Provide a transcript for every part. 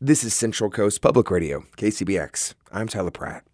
This is Central Coast Public Radio, KCBX. I'm Tyler Pratt.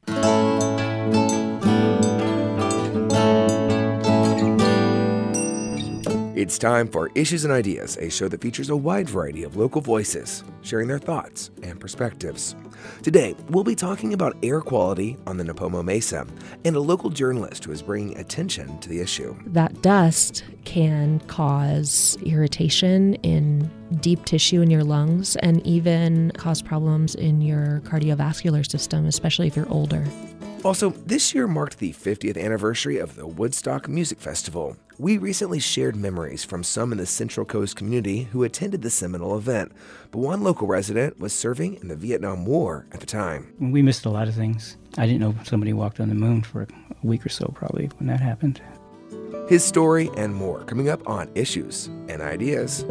It's time for Issues and Ideas, a show that features a wide variety of local voices sharing their thoughts and perspectives. Today, we'll be talking about air quality on the Nipomo Mesa and a local journalist who is bringing attention to the issue. That dust can cause irritation in deep tissue in your lungs and even cause problems in your cardiovascular system, especially if you're older. Also, this year marked the 50th anniversary of the Woodstock Music Festival. We recently shared memories from some in the Central Coast community who attended the seminal event, but one local resident was serving in the Vietnam War at the time. We missed a lot of things. I didn't know somebody walked on the moon for a week or so probably when that happened. His story and more coming up on Issues and Ideas.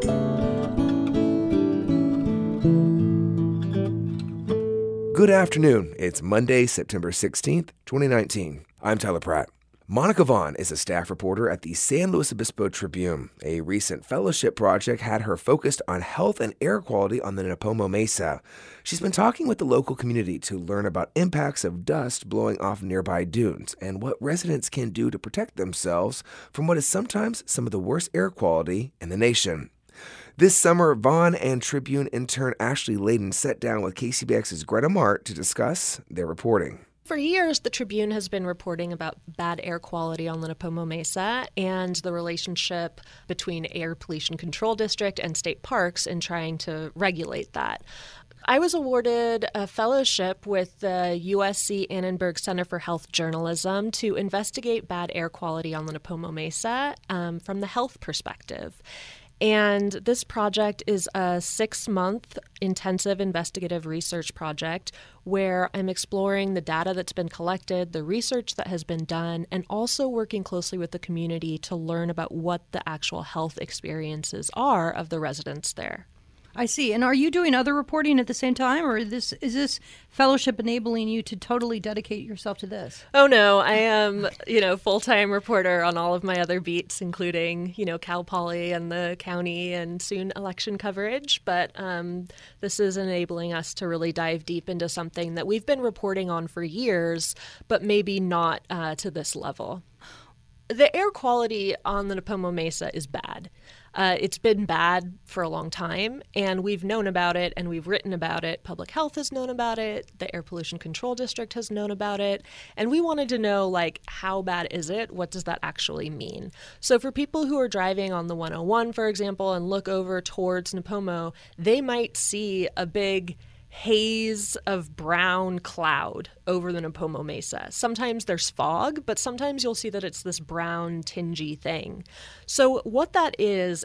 Good afternoon. It's Monday, September 16th, 2019. I'm Tyler Pratt. Monica Vaughn is a staff reporter at the San Luis Obispo Tribune. A recent fellowship project had her focused on health and air quality on the Nipomo Mesa. She's been talking with the local community to learn about impacts of dust blowing off nearby dunes and what residents can do to protect themselves from what is sometimes some of the worst air quality in the nation. This summer, Vaughn and Tribune intern Ashley Layden sat down with KCBX's Greta Mart to discuss their reporting. For years, the Tribune has been reporting about bad air quality on the Nipomo Mesa and the relationship between Air Pollution Control District and state parks in trying to regulate that. I was awarded a fellowship with the USC Annenberg Center for Health Journalism to investigate bad air quality on the Nipomo Mesa from the health perspective. And this project is a 6-month intensive investigative research project where I'm exploring the data that's been collected, the research that has been done, and also working closely with the community to learn about what the actual health experiences are of the residents there. I see. And are you doing other reporting at the same time, or is this fellowship enabling you to totally dedicate yourself to this? Oh, no. I am, full-time reporter on all of my other beats, including, Cal Poly and the county and soon election coverage. But this is enabling us to really dive deep into something that we've been reporting on for years, but maybe not to this level. The air quality on the Nipomo Mesa is bad. It's been bad for a long time, and we've known about it, and we've written about it. Public Health has known about it. The Air Pollution Control District has known about it. And we wanted to know, how bad is it? What does that actually mean? So for people who are driving on the 101, for example, and look over towards Nipomo, they might see a big haze of brown cloud over the Nipomo Mesa. Sometimes there's fog, but sometimes you'll see that it's this brown, tingy thing. So what that is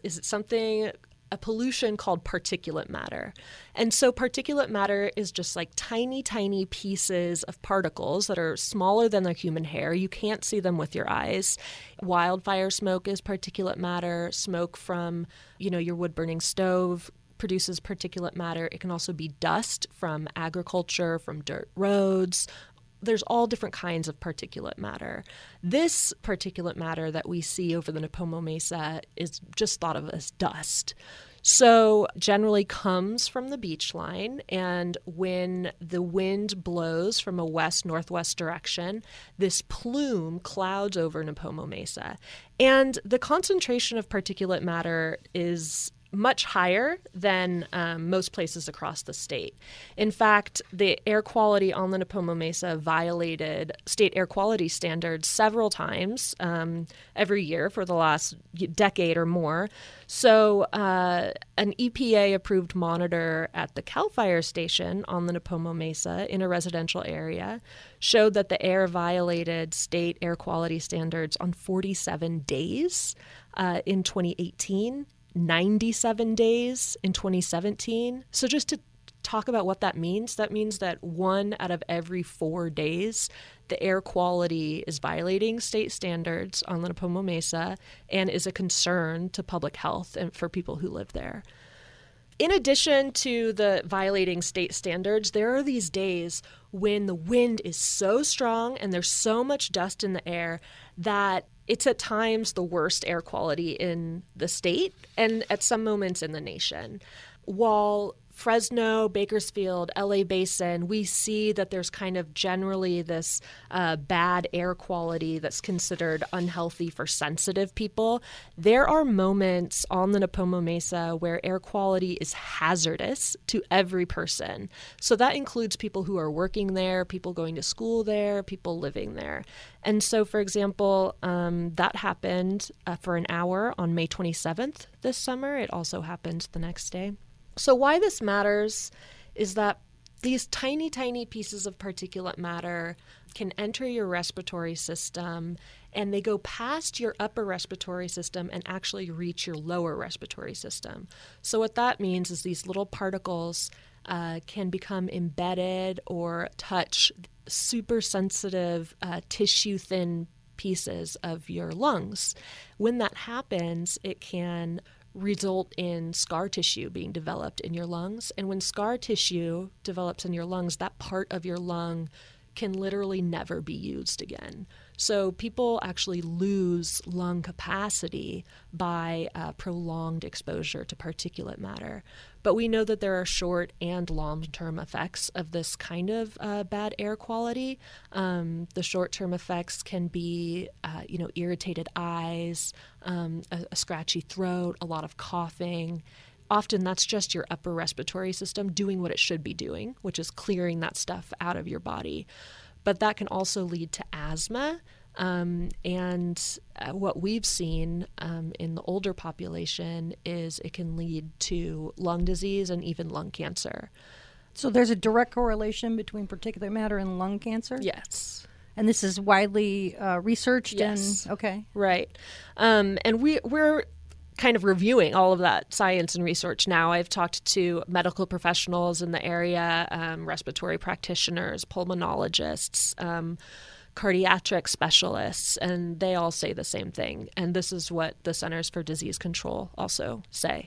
a pollution called particulate matter. And so particulate matter is just like tiny, tiny pieces of particles that are smaller than a human hair. You can't see them with your eyes. Wildfire smoke is particulate matter. Smoke from, your wood-burning stove produces particulate matter. It can also be dust from agriculture, from dirt roads. There's all different kinds of particulate matter. This particulate matter that we see over the Nipomo Mesa is just thought of as dust. So generally comes from the beach line, and when the wind blows from a west-northwest direction, this plume clouds over Nipomo Mesa. And the concentration of particulate matter is much higher than most places across the state. In fact, the air quality on the Nipomo Mesa violated state air quality standards several times every year for the last decade or more. So an EPA-approved monitor at the CAL FIRE station on the Nipomo Mesa in a residential area showed that the air violated state air quality standards on 47 days in 2018. 97 days in 2017. So just to talk about what that means that 1 out of every 4 days, the air quality is violating state standards on the Nipomo Mesa and is a concern to public health and for people who live there. In addition to the violating state standards, there are these days when the wind is so strong and there's so much dust in the air that it's at times the worst air quality in the state and at some moments in the nation. While Fresno, Bakersfield, LA Basin, we see that there's kind of generally this bad air quality that's considered unhealthy for sensitive people. There are moments on the Nipomo Mesa where air quality is hazardous to every person. So that includes people who are working there, people going to school there, people living there. And so, for example, that happened for an hour on May 27th this summer. It also happened the next day. So why this matters is that these tiny, tiny pieces of particulate matter can enter your respiratory system, and they go past your upper respiratory system and actually reach your lower respiratory system. So what that means is these little particles can become embedded or touch super sensitive tissue-thin pieces of your lungs. When that happens, it can result in scar tissue being developed in your lungs. And when scar tissue develops in your lungs, that part of your lung can literally never be used again. So people actually lose lung capacity by prolonged exposure to particulate matter. But we know that there are short and long-term effects of this kind of bad air quality. The short-term effects can be, irritated eyes, a scratchy throat, a lot of coughing. Often that's just your upper respiratory system doing what it should be doing, which is clearing that stuff out of your body. But that can also lead to asthma. And what we've seen in the older population is it can lead to lung disease and even lung cancer. So there's a direct correlation between particulate matter and lung cancer? Yes. And this is widely researched? Yes. And okay. Right. And we're kind of reviewing all of that science and research now. I've talked to medical professionals in the area, respiratory practitioners, pulmonologists, cardiac specialists, and they all say the same thing. And this is what the Centers for Disease Control also say.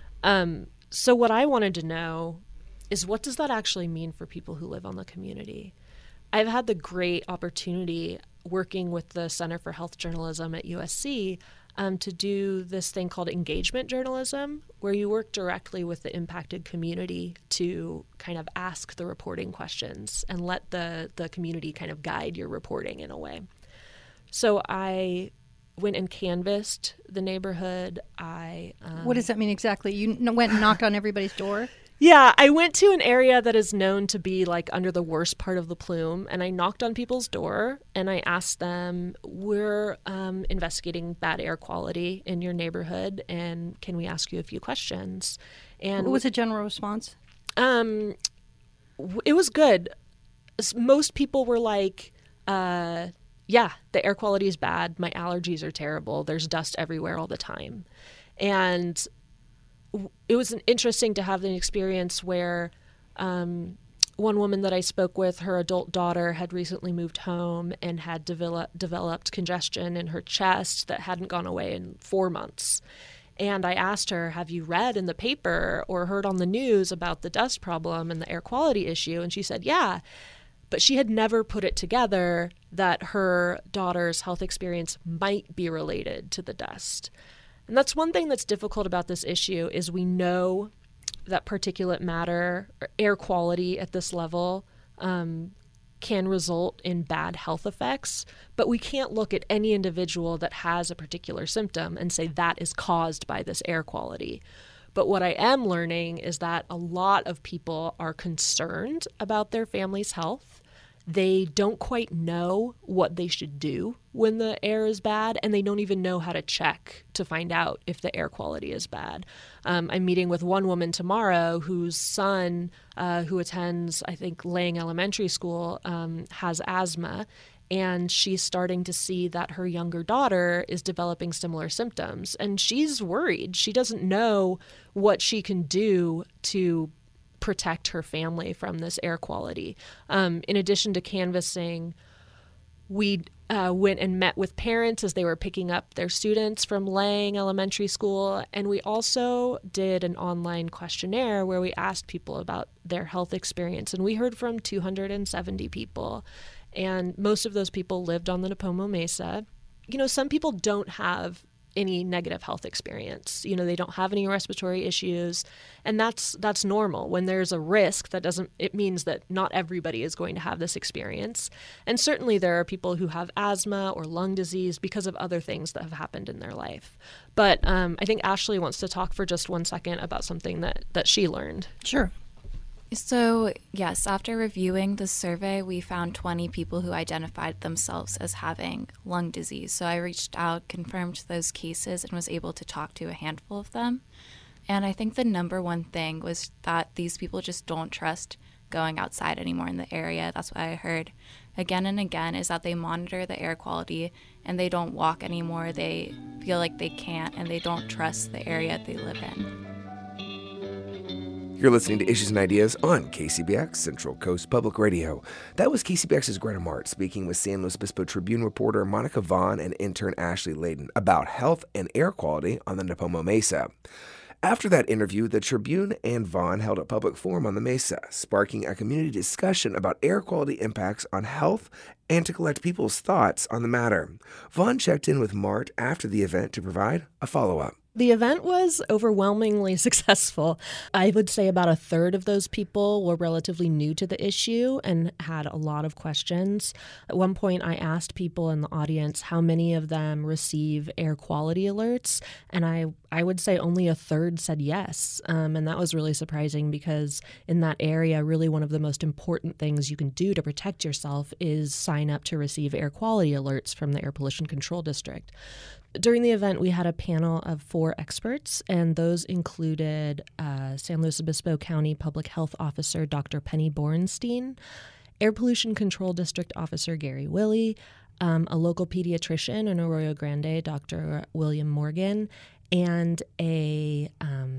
So what I wanted to know is, what does that actually mean for people who live on the community? I've had the great opportunity working with the Center for Health Journalism at USC to do this thing called engagement journalism, where you work directly with the impacted community to kind of ask the reporting questions and let the community kind of guide your reporting in a way. So I went and canvassed the neighborhood. What does that mean exactly? You went and knocked on everybody's door? Yeah, I went to an area that is known to be like under the worst part of the plume, and I knocked on people's door and I asked them, we're investigating bad air quality in your neighborhood, and can we ask you a few questions? And what was the general response? It was good. Most people were like, yeah, the air quality is bad. My allergies are terrible. There's dust everywhere all the time. And it was interesting to have an experience where one woman that I spoke with, her adult daughter had recently moved home and had developed congestion in her chest that hadn't gone away in 4 months. And I asked her, have you read in the paper or heard on the news about the dust problem and the air quality issue? And she said, yeah. But she had never put it together that her daughter's health experience might be related to the dust. And that's one thing that's difficult about this issue is we know that particulate matter, or air quality at this level, can result in bad health effects, but we can't look at any individual that has a particular symptom and say that is caused by this air quality. But what I am learning is that a lot of people are concerned about their family's health. They don't quite know what they should do when the air is bad, and they don't even know how to check to find out if the air quality is bad. I'm meeting with one woman tomorrow whose son, who attends, I think, Lang Elementary School, has asthma, and she's starting to see that her younger daughter is developing similar symptoms, and she's worried. She doesn't know what she can do to protect her family from this air quality. In addition to canvassing, we went and met with parents as they were picking up their students from Lang Elementary School, and we also did an online questionnaire where we asked people about their health experience, and we heard from 270 people, and most of those people lived on the Nipomo Mesa. You know, some people don't have any negative health experience. They don't have any respiratory issues, and that's normal. When there's a risk, it means that not everybody is going to have this experience. And certainly there are people who have asthma or lung disease because of other things that have happened in their life. But I think Ashley wants to talk for just 1 second about something that she learned. Sure. So, yes, after reviewing the survey, we found 20 people who identified themselves as having lung disease. So I reached out, confirmed those cases, and was able to talk to a handful of them. And I think the number one thing was that these people just don't trust going outside anymore in the area. That's what I heard again and again, is that they monitor the air quality and they don't walk anymore. They feel like they can't, and they don't trust the area they live in. You're listening to Issues and Ideas on KCBX, Central Coast Public Radio. That was KCBX's Greta Mart speaking with San Luis Obispo Tribune reporter Monica Vaughn and intern Ashley Layden about health and air quality on the Nipomo Mesa. After that interview, the Tribune and Vaughn held a public forum on the Mesa, sparking a community discussion about air quality impacts on health and to collect people's thoughts on the matter. Vaughn checked in with Mart after the event to provide a follow-up. The event was overwhelmingly successful. I would say about a third of those people were relatively new to the issue and had a lot of questions. At one point, I asked people in the audience how many of them receive air quality alerts, and I would say only a third said yes. And that was really surprising because in that area, really one of the most important things you can do to protect yourself is sign up to receive air quality alerts from the Air Pollution Control District. During the event, we had a panel of 4 experts, and those included San Luis Obispo County Public Health Officer Dr. Penny Borenstein, Air Pollution Control District Officer Gary Willey, a local pediatrician in Arroyo Grande, Dr. William Morgan, and a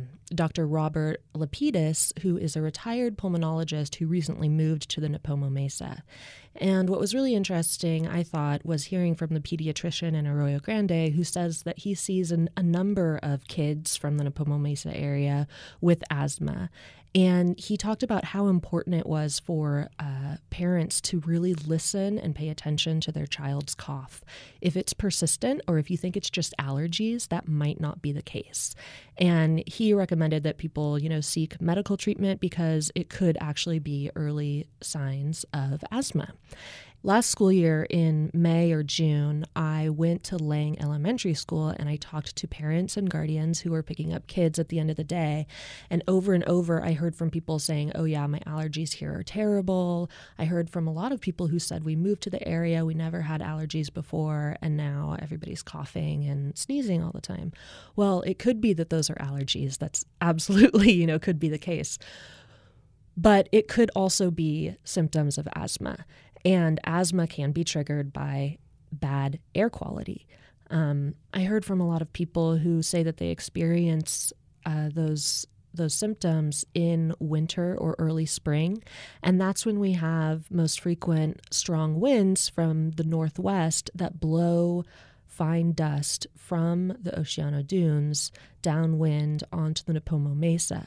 Dr. Robert Lapidus, who is a retired pulmonologist who recently moved to the Nipomo Mesa. And what was really interesting, I thought, was hearing from the pediatrician in Arroyo Grande who says that he sees a number of kids from the Nipomo Mesa area with asthma. And he talked about how important it was for parents to really listen and pay attention to their child's cough. If it's persistent or if you think it's just allergies, that might not be the case. And he recommended that people, seek medical treatment because it could actually be early signs of asthma. Last school year in May or June, I went to Lang Elementary School and I talked to parents and guardians who were picking up kids at the end of the day. And over, I heard from people saying, oh yeah, my allergies here are terrible. I heard from a lot of people who said we moved to the area, we never had allergies before, and now everybody's coughing and sneezing all the time. Well, it could be that those are allergies. That's absolutely, could be the case. But it could also be symptoms of asthma. And asthma can be triggered by bad air quality. I heard from a lot of people who say that they experience those symptoms in winter or early spring, and that's when we have most frequent strong winds from the northwest that blow fine dust from the Oceano Dunes downwind onto the Nipomo Mesa.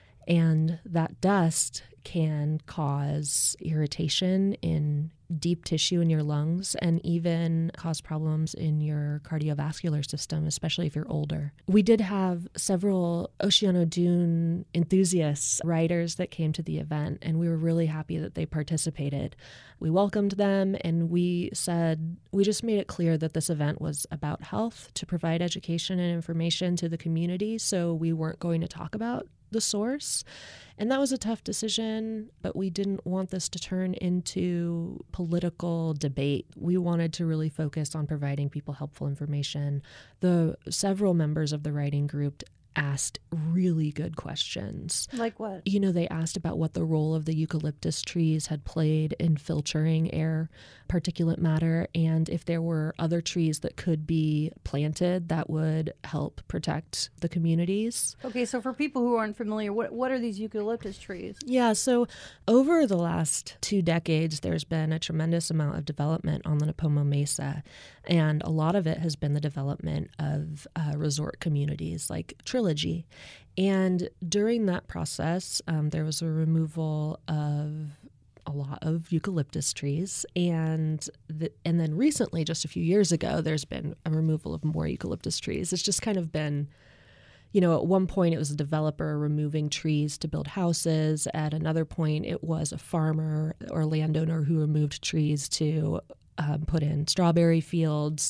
And that dust can cause irritation in deep tissue in your lungs and even cause problems in your cardiovascular system, especially if you're older. We did have several Oceano Dune enthusiasts, riders that came to the event, and we were really happy that they participated. We welcomed them, and we just made it clear that this event was about health, to provide education and information to the community, so we weren't going to talk about the source. And that was a tough decision, but we didn't want this to turn into political debate. We wanted to really focus on providing people helpful information. Several members of the writing group asked really good questions. Like what? They asked about what the role of the eucalyptus trees had played in filtering air particulate matter, and if there were other trees that could be planted that would help protect the communities. Okay, so for people who aren't familiar, what are these eucalyptus trees? Yeah, so over the last 2 decades, there's been a tremendous amount of development on the Nipomo Mesa, and a lot of it has been the development of resort communities like Trilogy. And during that process, there was a removal of a lot lot of eucalyptus trees. And then recently, just a few years ago, there's been a removal of more eucalyptus trees. It's just kind of been, at one point it was a developer removing trees to build houses. At another point, it was a farmer or landowner who removed trees to put in strawberry fields.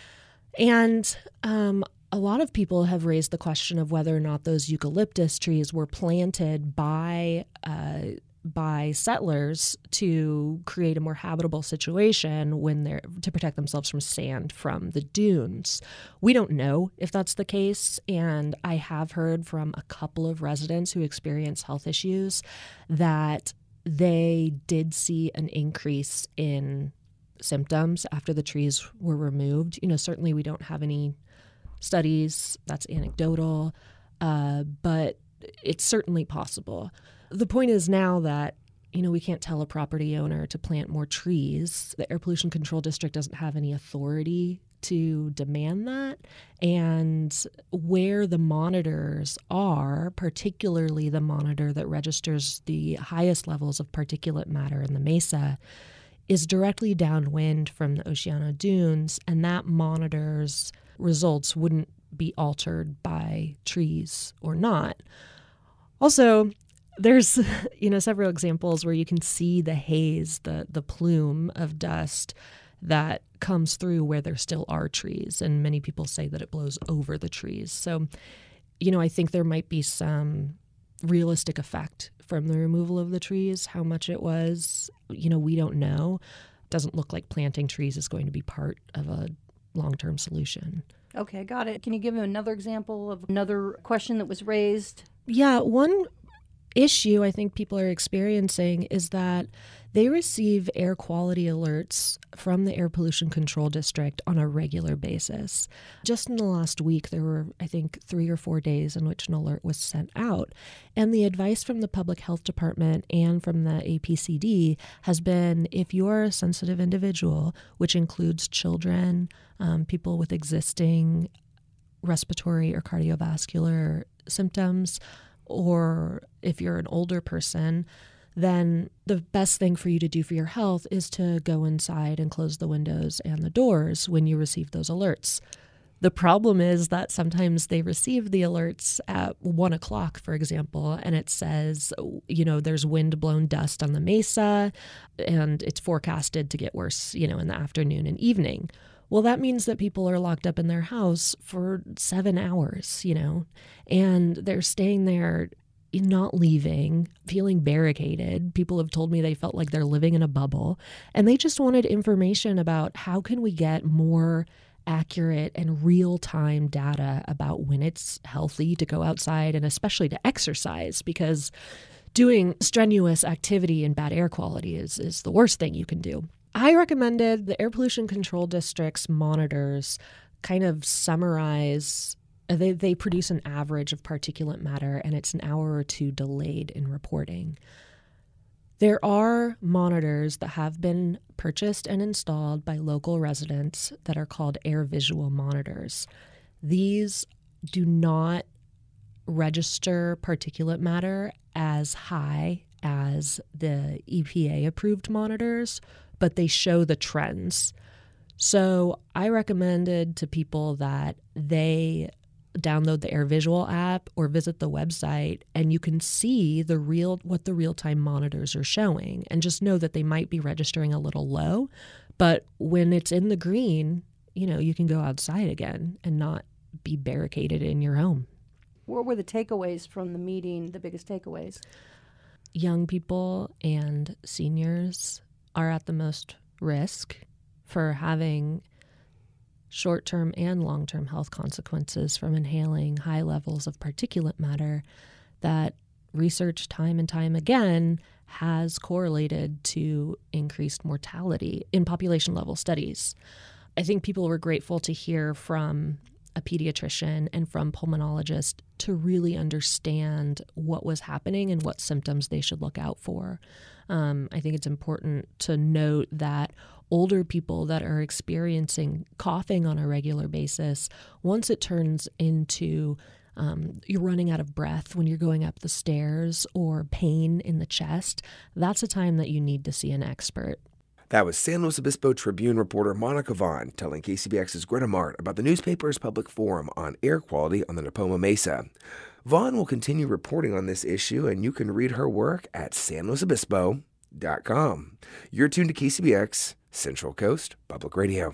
And a lot of people have raised the question of whether or not those eucalyptus trees were planted by settlers to create a more habitable situation to protect themselves from sand from the dunes. We don't know if that's the case, and I have heard from a couple of residents who experience health issues that they did see an increase in symptoms after the trees were removed. Certainly we don't have any studies, that's anecdotal, but it's certainly possible. The point is now that, we can't tell a property owner to plant more trees. The Air Pollution Control District doesn't have any authority to demand that. And where the monitors are, particularly the monitor that registers the highest levels of particulate matter in the mesa, is directly downwind from the Oceano dunes, and that monitor's results wouldn't be altered by trees or not. Also, there's several examples where you can see the haze, the plume of dust that comes through where there still are trees, and many people say that it blows over the trees. So, I think there might be some realistic effect from the removal of the trees. How much it was, we don't know. Doesn't look like planting trees is going to be part of a long-term solution. Okay, got it. Can you give me another example of another question that was raised? Yeah, one issue I think people are experiencing is that they receive air quality alerts from the Air Pollution Control District on a regular basis. Just in the last week, there were, I think, 3 or 4 days in which an alert was sent out. And the advice from the Public Health Department and from the APCD has been, if you are a sensitive individual, which includes children, people with existing respiratory or cardiovascular symptoms, or if you're an older person, then the best thing for you to do for your health is to go inside and close the windows and the doors when you receive those alerts. The problem is that sometimes they receive the alerts at 1 o'clock, for example, and it says, there's wind-blown dust on the mesa, and it's forecasted to get worse, in the afternoon and evening. Well, that means that people are locked up in their house for 7 hours, and they're staying there, not leaving, feeling barricaded. People have told me they felt like they're living in a bubble, and they just wanted information about how can we get more accurate and real-time data about when it's healthy to go outside and especially to exercise, because doing strenuous activity in bad air quality is the worst thing you can do. I recommended the Air Pollution Control District's monitors kind of summarize. They produce an average of particulate matter, and it's an hour or two delayed in reporting. There are monitors that have been purchased and installed by local residents that are called air visual monitors. These do not register particulate matter as high as the EPA-approved monitors, but they show the trends. So I recommended to people that they download the Air Visual app or visit the website, and you can see what the real-time monitors are showing, and just know that they might be registering a little low, but when it's in the green, you can go outside again and not be barricaded in your home. What were the takeaways from the meeting, the biggest takeaways? Young people and seniors are at the most risk for having short-term and long-term health consequences from inhaling high levels of particulate matter that research time and time again has correlated to increased mortality in population-level studies. I think people were grateful to hear from a pediatrician and from pulmonologists to really understand what was happening and what symptoms they should look out for. I think it's important to note that older people that are experiencing coughing on a regular basis, once it turns into you're running out of breath when you're going up the stairs, or pain in the chest, that's a time that you need to see an expert. That was San Luis Obispo Tribune reporter Monica Vaughn telling KCBX's Greta Mart about the newspaper's public forum on air quality on the Nipomo Mesa. Vaughn will continue reporting on this issue, and you can read her work at sanluisobispo.com. You're tuned to KCBX, Central Coast Public Radio.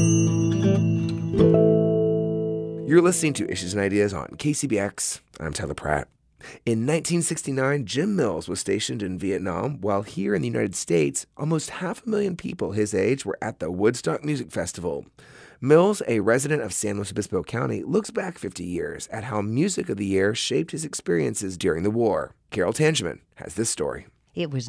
You're listening to Issues and Ideas on KCBX. I'm Tyler Pratt. In 1969, Jim Mills was stationed in Vietnam, while here in the United States, almost 500,000 people his age were at the Woodstock Music Festival. Mills, a resident of San Luis Obispo County, looks back 50 years at how Music of the Year shaped his experiences during the war. Carol Tangeman has this story. It was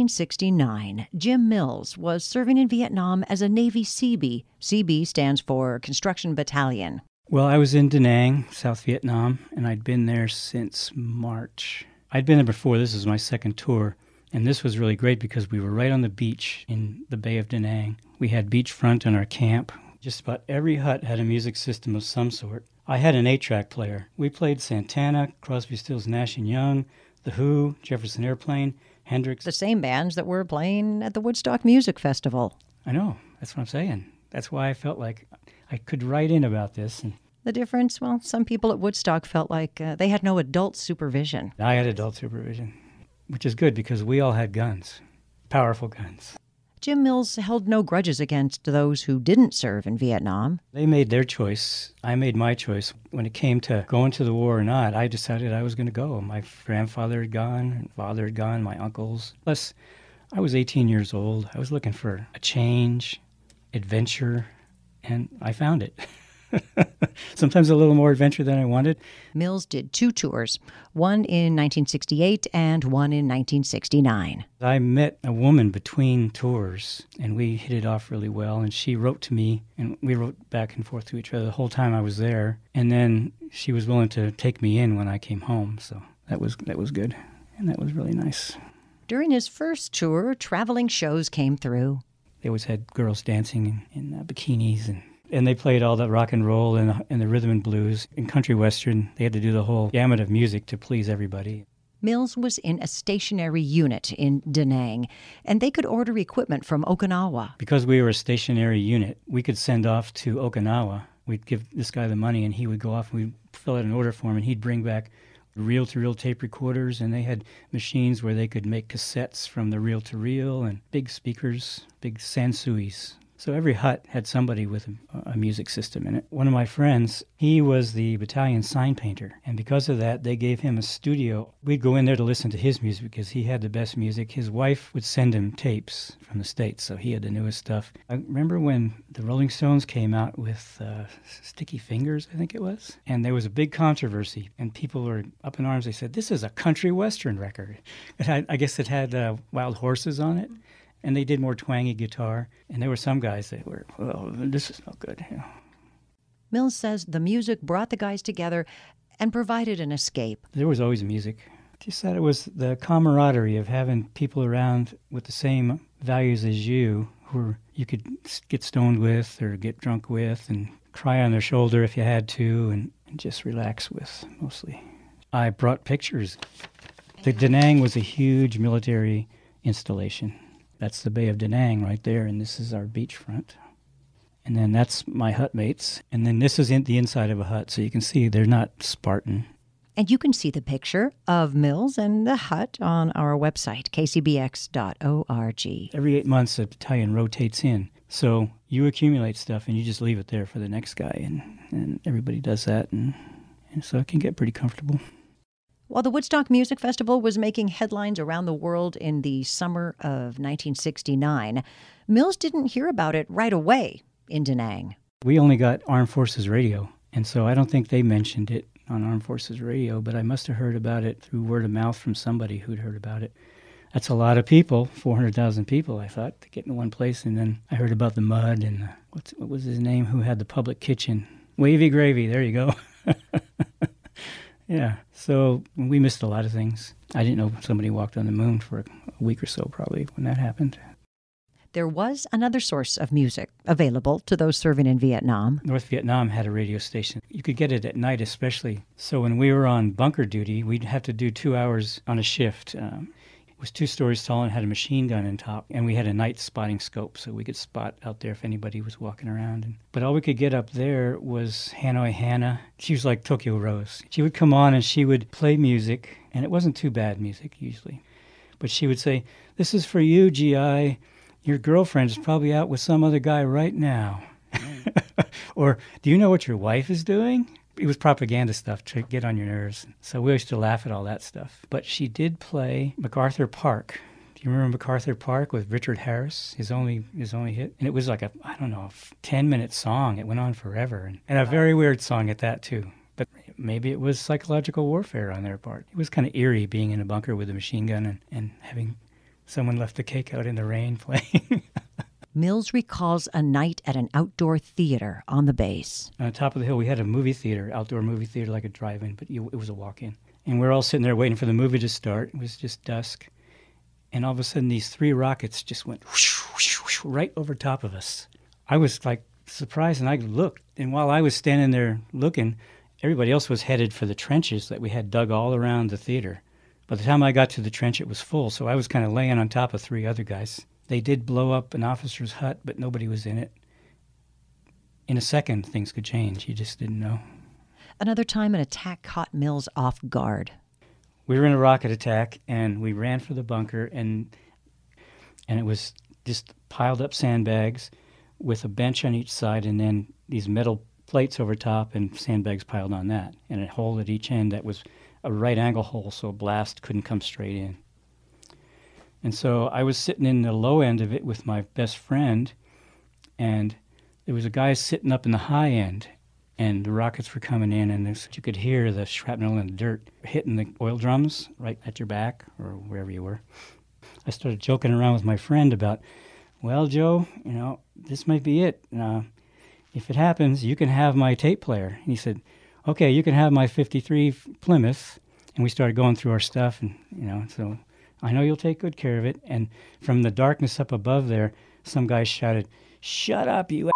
1969. Jim Mills was serving in Vietnam as a Navy Seabee. Seabee stands for Construction Battalion. Well, I was in Da Nang, South Vietnam, and I'd been there since March. I'd been there before. This was my second tour, and this was really great because we were right on the beach in the Bay of Da Nang. We had beachfront in our camp. Just about every hut had a music system of some sort. I had an 8-track player. We played Santana, Crosby, Stills, Nash & Young, The Who, Jefferson Airplane, Hendrix. The same bands that were playing at the Woodstock Music Festival. I know. That's what I'm saying. That's why I felt like I could write in about this. And the difference, well, some people at Woodstock felt like they had no adult supervision. I had adult supervision, which is good because we all had guns, powerful guns. Jim Mills held no grudges against those who didn't serve in Vietnam. They made their choice. I made my choice. When it came to going to the war or not, I decided I was going to go. My grandfather had gone, father had gone, my uncles. Plus, I was 18 years old. I was looking for a change, adventure, and I found it. Sometimes a little more adventure than I wanted. Mills did 2 tours, one in 1968 and one in 1969. I met a woman between tours, and we hit it off really well, and she wrote to me, and we wrote back and forth to each other the whole time I was there, and then she was willing to take me in when I came home, so that was good, and that was really nice. During his first tour, traveling shows came through. They always had girls dancing in bikinis, and they played all the rock and roll and the rhythm and blues. In country western, they had to do the whole gamut of music to please everybody. Mills was in a stationary unit in Da Nang, and they could order equipment from Okinawa. Because we were a stationary unit, we could send off to Okinawa. We'd give this guy the money, and he would go off, and we'd fill out an order form, and he'd bring back reel-to-reel tape recorders, and they had machines where they could make cassettes from the reel-to-reel and big speakers, big sansuis. So every hut had somebody with a music system in it. One of my friends, he was the battalion sign painter, and because of that, they gave him a studio. We'd go in there to listen to his music because he had the best music. His wife would send him tapes from the States, so he had the newest stuff. I remember when the Rolling Stones came out with Sticky Fingers, I think it was, and there was a big controversy, and people were up in arms. They said, this is a country western record. I guess it had wild horses on it. And they did more twangy guitar. And there were some guys that were, well, this is no good. You know. Mills says the music brought the guys together and provided an escape. There was always music. Just that it was the camaraderie of having people around with the same values as you, who you could get stoned with or get drunk with and cry on their shoulder if you had to and just relax with, mostly. I brought pictures. The Da Nang was a huge military installation. That's the Bay of Da Nang right there, and this is our beachfront. And then that's my hut mates. And then this is the inside of a hut, so you can see they're not Spartan. And you can see the picture of Mills and the hut on our website, kcbx.org. Every 8 months, a battalion rotates in. So you accumulate stuff, and you just leave it there for the next guy. And everybody does that, and so it can get pretty comfortable. While the Woodstock Music Festival was making headlines around the world in the summer of 1969, Mills didn't hear about it right away in Da Nang. We only got Armed Forces Radio, and so I don't think they mentioned it on Armed Forces Radio, but I must have heard about it through word of mouth from somebody who'd heard about it. That's a lot of people, 400,000 people, I thought, to get in one place. And then I heard about the Mud and what was his name, who had the public kitchen. Wavy Gravy, there you go. Yeah, so we missed a lot of things. I didn't know somebody walked on the moon for a week or so, probably, when that happened. there was another source of music available to those serving in Vietnam. North Vietnam had a radio station. You could get it at night especially. So when we were on bunker duty, we'd have to do 2 hours on a shift. It was 2 stories tall and had a machine gun on top, and we had a night spotting scope so we could spot out there if anybody was walking around. But all we could get up there was Hanoi Hannah. She was like Tokyo Rose. She would come on and she would play music, and it wasn't too bad music usually. But she would say, "This is for you, G.I. Your girlfriend's probably out with some other guy right now." Or, "Do you know what your wife is doing?" It was propaganda stuff to get on your nerves. So we used to laugh at all that stuff. But she did play MacArthur Park. Do you remember MacArthur Park with Richard Harris, his only hit? And it was like a 10-minute song. It went on forever. And a very weird song at that, too. But maybe it was psychological warfare on their part. It was kind of eerie being in a bunker with a machine gun and having someone left the cake out in the rain playing. Mills recalls a night at an outdoor theater on the base. On the top of the hill, we had a movie theater, outdoor movie theater, like a drive-in, but it was a walk-in. And we're all sitting there waiting for the movie to start. It was just dusk. And all of a sudden, these 3 rockets just went whoosh, whoosh, whoosh, right over top of us. I was like surprised, and I looked. And while I was standing there looking, everybody else was headed for the trenches that we had dug all around the theater. By the time I got to the trench, it was full, so I was kind of laying on top of 3 other guys. They did blow up an officer's hut, but nobody was in it. In a second, things could change. You just didn't know. Another time, an attack caught Mills off guard. We were in a rocket attack, and we ran for the bunker, and it was just piled up sandbags with a bench on each side, and then these metal plates over top and sandbags piled on that, and a hole at each end that was a right angle hole, so a blast couldn't come straight in. And so I was sitting in the low end of it with my best friend, and there was a guy sitting up in the high end, and the rockets were coming in, and you could hear the shrapnel in the dirt hitting the oil drums right at your back or wherever you were. I started joking around with my friend about, "Well, Joe, this might be it. If it happens, you can have my tape player." And he said, "Okay, you can have my 53 Plymouth." And we started going through our stuff, and, so I know you'll take good care of it. And from the darkness up above there, some guy shouted, "Shut up, you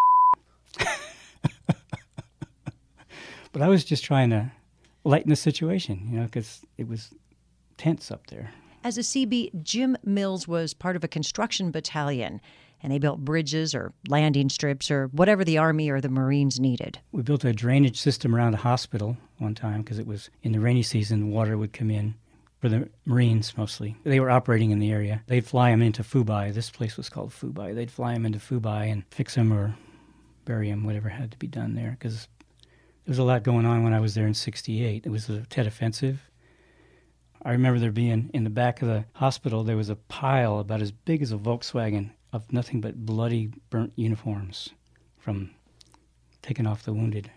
But I was just trying to lighten the situation, because it was tense up there. As a CB, Jim Mills was part of a construction battalion, and they built bridges or landing strips or whatever the Army or the Marines needed. We built a drainage system around a hospital one time because it was in the rainy season, water would come in. For the Marines, mostly. They were operating in the area. They'd fly them into Phu Bai. This place was called Phu Bai. They'd fly them into Phu Bai and fix them or bury them, whatever had to be done there, because there was a lot going on when I was there in 1968. It was the Tet Offensive. I remember there being, in the back of the hospital, there was a pile about as big as a Volkswagen of nothing but bloody, burnt uniforms from taking off the wounded.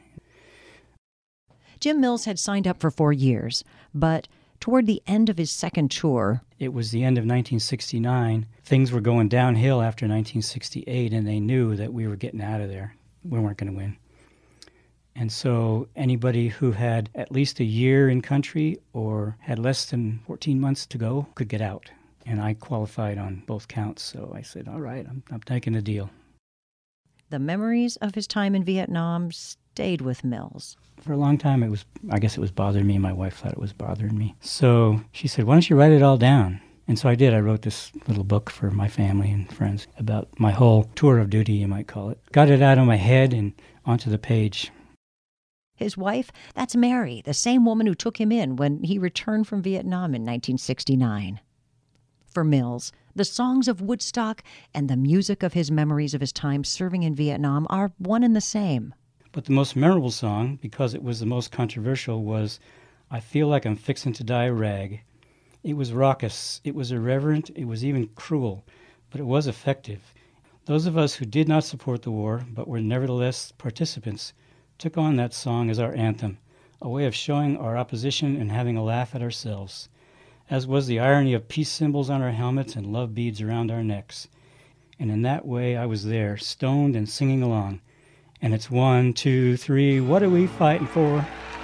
Jim Mills had signed up for 4 years, but toward the end of his second tour, it was the end of 1969. Things were going downhill after 1968, and they knew that we were getting out of there. We weren't going to win. And so anybody who had at least a year in country or had less than 14 months to go could get out. And I qualified on both counts, so I said, all right, I'm taking the deal. The memories of his time in Vietnam stayed with Mills. For a long time, I guess it was bothering me. My wife thought it was bothering me. So she said, "Why don't you write it all down?" And so I did. I wrote this little book for my family and friends about my whole tour of duty, you might call it. Got it out of my head and onto the page. His wife, that's Mary, the same woman who took him in when he returned from Vietnam in 1969. For Mills, the songs of Woodstock and the music of his memories of his time serving in Vietnam are one and the same. But the most memorable song, because it was the most controversial, was "I Feel Like I'm Fixin' to Die Rag." It was raucous, it was irreverent, it was even cruel, but it was effective. Those of us who did not support the war, but were nevertheless participants, took on that song as our anthem, a way of showing our opposition and having a laugh at ourselves, as was the irony of peace symbols on our helmets and love beads around our necks. And in that way I was there, stoned and singing along. And it's 1, 2, 3, what are we fighting for?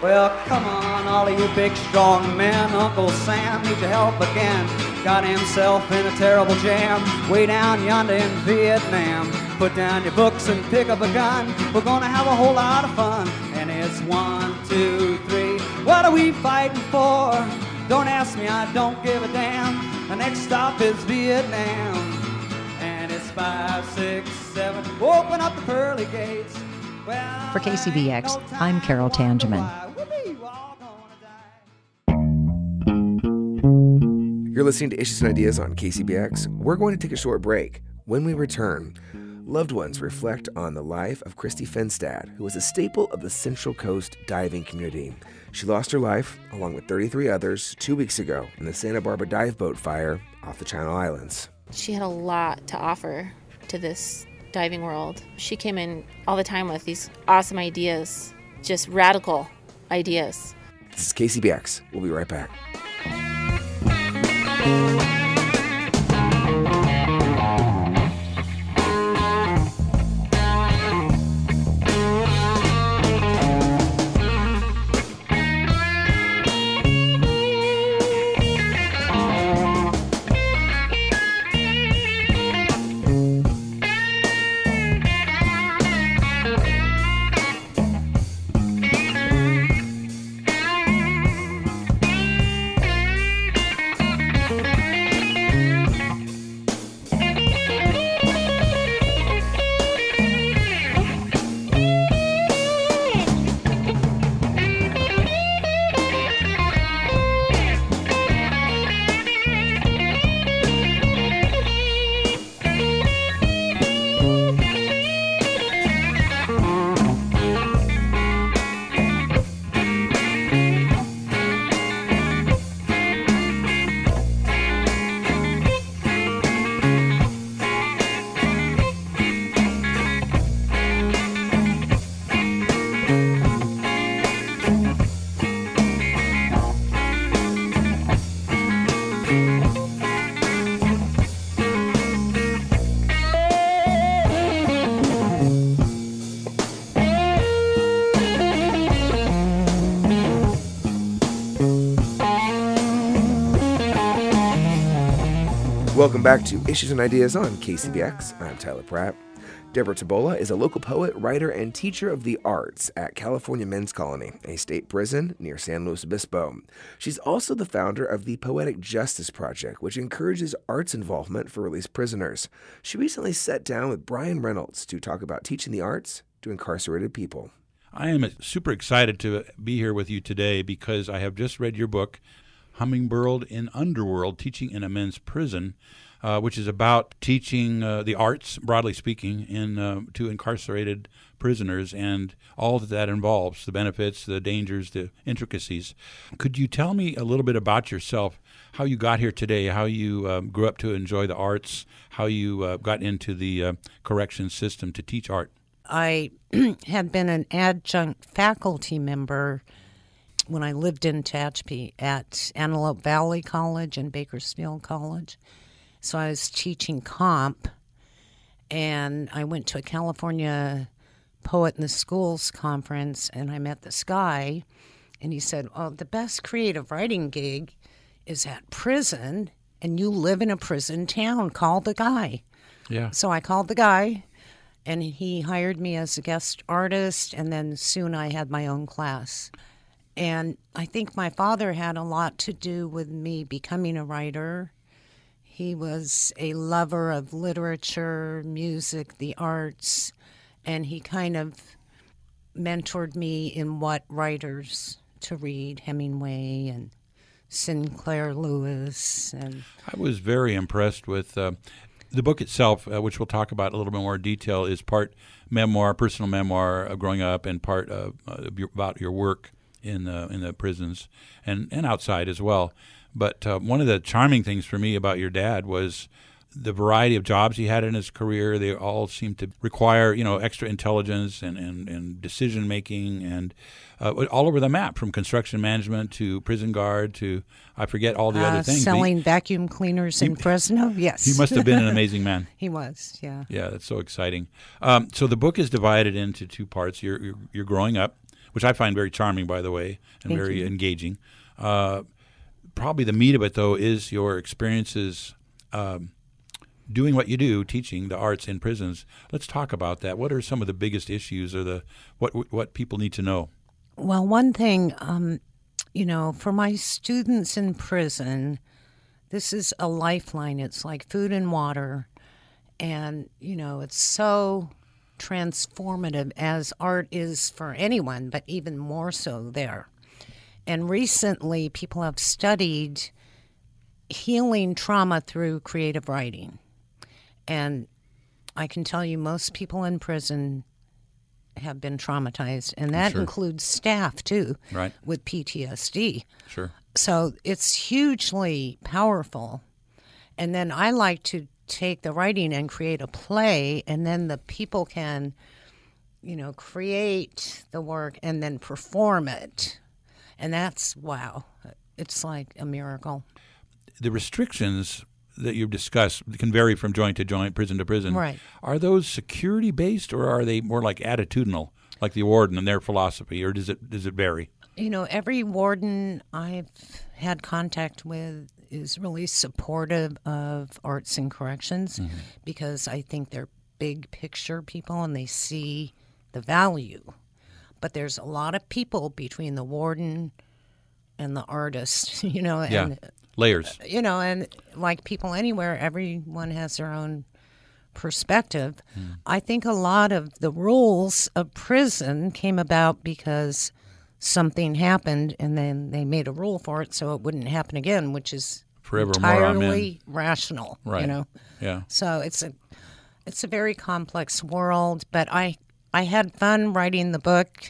Well, come on, all of you big, strong men. Uncle Sam needs your help again. Got himself in a terrible jam way down yonder in Vietnam. Put down your books and pick up a gun. We're gonna have a whole lot of fun. And it's 1, 2, 3. What are we fighting for? Don't ask me, I don't give a damn. The next stop is Vietnam. And it's 5, 6, 7. Open up the pearly gates. Well, For KCBX, I'm Carol Tangeman. You're listening to Issues and Ideas on KCBX. We're going to take a short break. When we return, loved ones reflect on the life of Christy Finstad, who was a staple of the Central Coast diving community. She lost her life, along with 33 others, 2 weeks ago in the Santa Barbara dive boat fire off the Channel Islands. She had a lot to offer to this diving world. She came in all the time with these awesome ideas, just radical ideas. This is KCBX. We'll be right back. Welcome back to Issues and Ideas on KCBX. I'm Tyler Pratt. Deborah Tabola is a local poet, writer, and teacher of the arts at California Men's Colony, a state prison near San Luis Obispo. She's also the founder of the Poetic Justice Project, which encourages arts involvement for released prisoners. She recently sat down with Brian Reynolds to talk about teaching the arts to incarcerated people. I am super excited to be here with you today because I have just read your book, Hummingbird in Underworld, Teaching in a Men's Prison, which is about teaching the arts, broadly speaking, to incarcerated prisoners and all that involves, the benefits, the dangers, the intricacies. Could you tell me a little bit about yourself, how you got here today, how you grew up to enjoy the arts, how you got into the correction system to teach art? I had been an adjunct faculty member when I lived in Tehachapi at Antelope Valley College and Bakersfield College. So I was teaching comp, and I went to a California Poet in the Schools conference, and I met this guy, and he said, "Oh, the best creative writing gig is at prison, and you live in a prison town. Call the guy." Yeah. So I called the guy, and he hired me as a guest artist, and then soon I had my own class. And I think my father had a lot to do with me becoming a writer. He was a lover of literature, music, the arts, and he kind of mentored me in what writers to read, Hemingway and Sinclair Lewis. And I was very impressed with the book itself, which we'll talk about a little bit more detail, is part memoir, personal memoir of growing up, and part about your work in the prisons and outside as well. But one of the charming things for me about your dad was the variety of jobs he had in his career. They all seemed to require, extra intelligence and decision making, and all over the map, from construction management to prison guard to I forget all the other things. Selling vacuum cleaners in Fresno. Yes, he must have been an amazing man. He was. Yeah. Yeah, that's so exciting. So the book is divided into two parts. You're growing up. which I find very charming, by the way, and very engaging. Probably the meat of it, though, is your experiences doing what you do, teaching the arts in prisons. Let's talk about that. What are some of the biggest issues, or what people need to know? Well, one thing, for my students in prison, this is a lifeline. It's like food and water. And, it's so transformative, as art is for anyone, but even more so there. And recently, people have studied healing trauma through creative writing. And I can tell you most people in prison have been traumatized, and that includes staff, too, with PTSD. Sure. So it's hugely powerful. And then I like to take the writing and create a play, and then the people can, create the work and then perform it. And that's, wow, it's like a miracle. The restrictions that you've discussed can vary from joint to joint, prison to prison. Right. Are those security-based, or are they more like attitudinal, like the warden and their philosophy, or does it vary? Every warden I've had contact with is really supportive of arts and corrections because I think they're big picture people and they see the value. But there's a lot of people between the warden and the artist, and layers. And like people anywhere, everyone has their own perspective. I think a lot of the rules of prison came about because something happened and then they made a rule for it so it wouldn't happen again, which is entirely rational, right. Yeah. So it's a very complex world, but I had fun writing the book,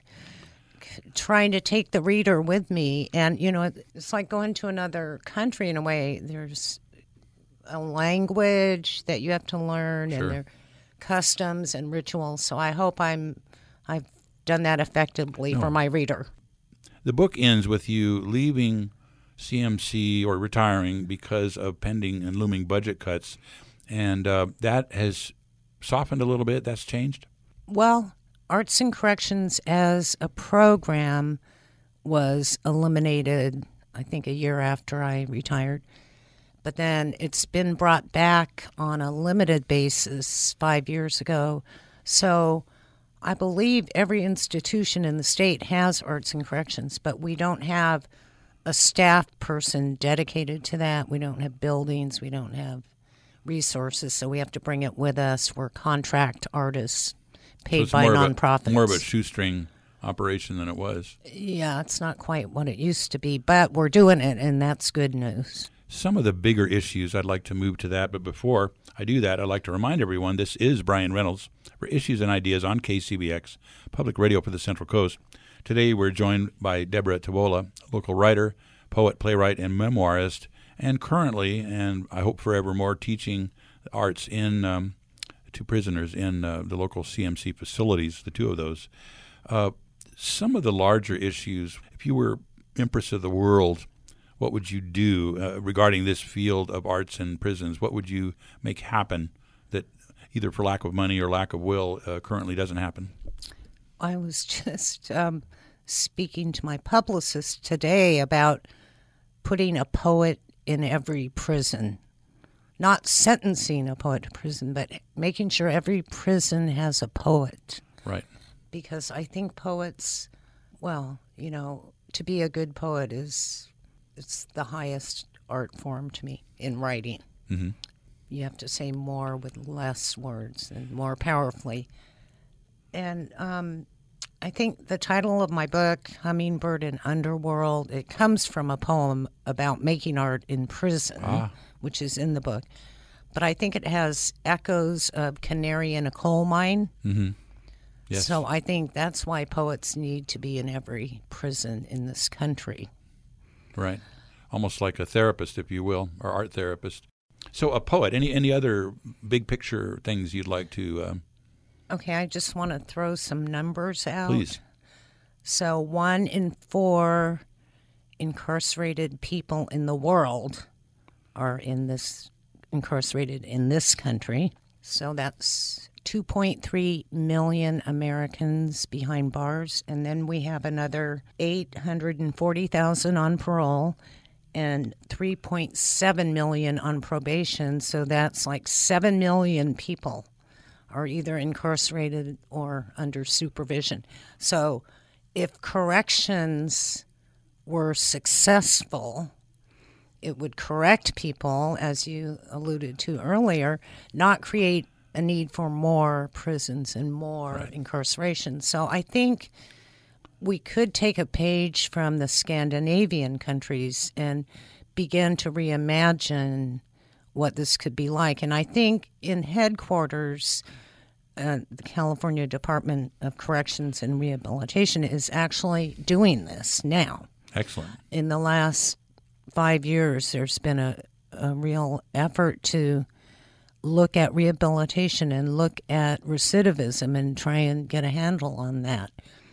trying to take the reader with me. And, it's like going to another country in a way. There's a language that you have to learn and there are customs and rituals. So I hope I've done that effectively for my reader. The book ends with you leaving CMC or retiring because of pending and looming budget cuts. And that has softened a little bit. That's changed? Well, Arts and Corrections as a program was eliminated, I think, a year after I retired. But then it's been brought back on a limited basis 5 years ago. So I believe every institution in the state has Arts and Corrections, but we don't have a staff person dedicated to that. We don't have buildings. We don't have resources, so we have to bring it with us. We're contract artists paid by nonprofits. More of a shoestring operation than it was. Yeah, it's not quite what it used to be, but we're doing it, and that's good news. Some of the bigger issues, I'd like to move to that, but before I do that, I'd like to remind everyone this is Brian Reynolds for Issues and Ideas on KCBX, public radio for the Central Coast. Today we're joined by Deborah Tabola, local writer, poet, playwright, and memoirist, and currently, and I hope forevermore, teaching arts in to prisoners in the local CMC facilities, the two of those. Some of the larger issues, if you were Empress of the world, what would you do regarding this field of arts and prisons? What would you make happen that either for lack of money or lack of will currently doesn't happen? I was just speaking to my publicist today about putting a poet in every prison. Not sentencing a poet to prison, but making sure every prison has a poet. Right. Because I think poets, well, to be a good poet it's the highest art form to me in writing. Mm-hmm. You have to say more with less words and more powerfully. And I think the title of my book, Hummingbird and Underworld, it comes from a poem about making art in prison, which is in the book. But I think it has echoes of Canary in a Coal Mine. Mm-hmm. Yes. So I think that's why poets need to be in every prison in this country. Right. Almost like a therapist, if you will, or art therapist. So a poet, any other big picture things you'd like to... Okay, I just want to throw some numbers out. Please. So 1 in 4 incarcerated people in the world are incarcerated in this country. So that's 2.3 million Americans behind bars, and then we have another 840,000 on parole and 3.7 million on probation. So that's like 7 million people are either incarcerated or under supervision. So if corrections were successful, it would correct people, as you alluded to earlier, not create a need for more prisons and more incarceration. So I think we could take a page from the Scandinavian countries and begin to reimagine what this could be like. And I think in headquarters, the California Department of Corrections and Rehabilitation is actually doing this now. Excellent. In the last 5 years, there's been a real effort to look at rehabilitation and look at recidivism and try and get a handle on that.